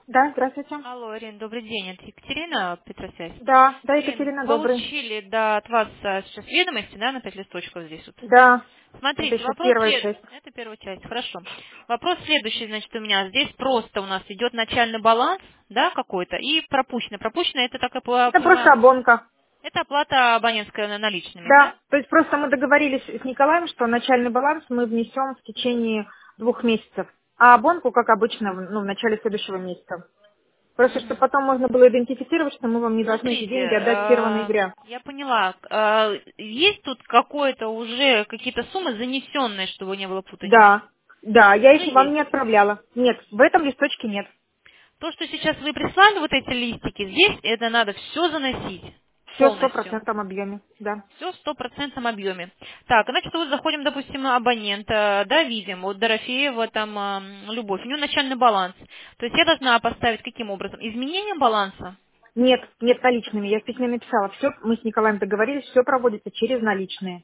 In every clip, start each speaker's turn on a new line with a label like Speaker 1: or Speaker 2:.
Speaker 1: Да, здравствуйте.
Speaker 2: Алло, Ирина, добрый день. Это Екатерина, Петросвязь.
Speaker 1: Да, да,
Speaker 2: Ирина,
Speaker 1: Екатерина, добрый.
Speaker 2: получили да, от вас сейчас ведомости, да, на 5 листочков здесь вот.
Speaker 1: Да, это
Speaker 2: Смотрите,
Speaker 1: еще
Speaker 2: вопрос
Speaker 1: первая
Speaker 2: след...
Speaker 1: часть.
Speaker 2: Это первая часть, хорошо. Вопрос следующий, значит, у меня. Здесь просто у нас идет начальный баланс, да, какой-то, и пропущено. Пропущено, это, так я
Speaker 1: Это просто
Speaker 2: понимаю,
Speaker 1: обонка.
Speaker 2: это оплата абонентская наличными, да?
Speaker 1: Да, то есть просто мы договорились с Николаем, что начальный баланс мы внесем в течение 2 месяцев, а обонку, как обычно, в начале следующего месяца. Просто, чтобы
Speaker 2: Мгм.
Speaker 1: потом можно было идентифицировать, что мы вам не должны эти
Speaker 2: Смотрите,
Speaker 1: деньги отдать 1 ноября.
Speaker 2: я поняла. Есть тут какое-то уже какие-то суммы занесенные, чтобы не было путаницы?
Speaker 1: Да, да, я
Speaker 2: Уже
Speaker 1: их вам
Speaker 2: есть.
Speaker 1: не отправляла. Нет, в этом листочке нет.
Speaker 2: То, что сейчас вы прислали, вот эти листики, здесь это надо все заносить
Speaker 1: Все в
Speaker 2: полностью.
Speaker 1: 100% объеме, да.
Speaker 2: Все в стопроцентном объеме. Так, значит, вот заходим, допустим, абонента, да, видим, вот Дорофеева, там, Любовь, у нее начальный баланс. То есть я должна поставить каким образом? Изменением баланса?
Speaker 1: Нет, нет наличными. Я в письме написала. Все, мы с Николаем договорились, все проводится через наличные,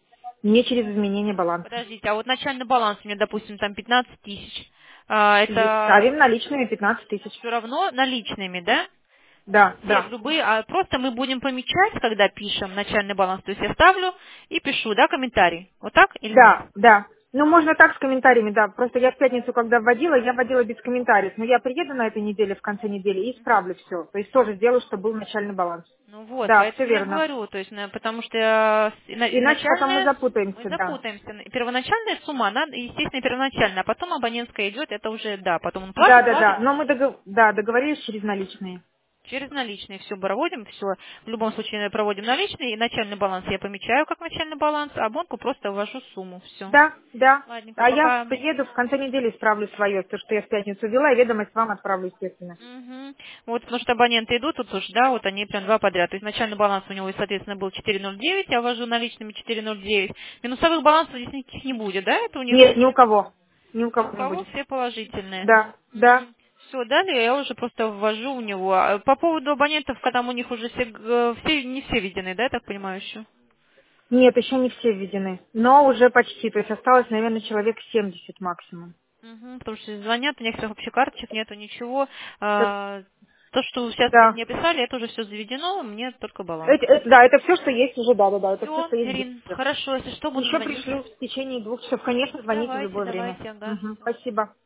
Speaker 1: не через изменение баланса.
Speaker 2: Подождите, а вот начальный баланс у меня, допустим, там 15 тысяч.
Speaker 1: И
Speaker 2: Это
Speaker 1: ставим наличными 15 тысяч.
Speaker 2: все равно наличными, да?
Speaker 1: Да,
Speaker 2: Все
Speaker 1: да,
Speaker 2: любые, а просто мы будем помечать, когда пишем начальный баланс. То есть я ставлю и пишу, да, комментарий. Вот так или нет?
Speaker 1: да, да. Ну, можно так с комментариями, да. Просто я в пятницу, когда вводила, я вводила без комментариев. Но я приеду на этой неделе, в конце недели, и исправлю все. То есть тоже сделаю, чтобы был начальный баланс.
Speaker 2: Ну вот,
Speaker 1: Да, все
Speaker 2: поэтому я
Speaker 1: верно.
Speaker 2: говорю, то есть, потому что
Speaker 1: Иначе потом мы
Speaker 2: изначальная, мы
Speaker 1: запутаемся, да.
Speaker 2: запутаемся. Первоначальная сумма, она, естественно, первоначальная, а потом абонентская идет, это уже, да, потом он
Speaker 1: Да,
Speaker 2: платит,
Speaker 1: да, да.
Speaker 2: платит,
Speaker 1: Но мы да, договорились через наличные.
Speaker 2: через наличные все проводим, все. В любом случае проводим наличные, и начальный баланс я помечаю как начальный баланс, а бонку просто ввожу сумму, все.
Speaker 1: Да, да.
Speaker 2: Ладненько,
Speaker 1: А я
Speaker 2: пока.
Speaker 1: приеду в конце недели, исправлю свое, то, что я в пятницу вела, и ведомость вам отправлю, естественно.
Speaker 2: Мгм. Вот, потому что абоненты идут тут уж, да, вот они прям два подряд. То есть начальный баланс у него, соответственно, был 409, я ввожу наличными 409. Минусовых балансов здесь никаких не будет, да? Это у них
Speaker 1: Нет, ни у кого. Ни у
Speaker 2: ни у
Speaker 1: кого не
Speaker 2: кого
Speaker 1: будет.
Speaker 2: все положительные.
Speaker 1: Да, да.
Speaker 2: Все, далее я уже просто ввожу у него. А по поводу абонентов, когда там у них уже все не все введены, да, я так понимаю, еще?
Speaker 1: Нет, еще не все введены. Но уже почти. То есть осталось, наверное, человек 70 максимум.
Speaker 2: Мгм, потому что звонят, у некоторых вообще карточек нету, ничего.
Speaker 1: Это-
Speaker 2: То, что сейчас
Speaker 1: да.
Speaker 2: мне писали, это уже все заведено, мне только баланс.
Speaker 1: Да, это все, что есть уже, да, да, да. Это все,
Speaker 2: Все,
Speaker 1: что есть в
Speaker 2: Ирин,
Speaker 1: бюджете.
Speaker 2: хорошо, если что, буду
Speaker 1: Еще
Speaker 2: звонить.
Speaker 1: пришлю в течение 2 часов. Конечно, звоните в
Speaker 2: Давайте,
Speaker 1: любое время.
Speaker 2: давайте, ага,
Speaker 1: Мгм,
Speaker 2: все.
Speaker 1: спасибо.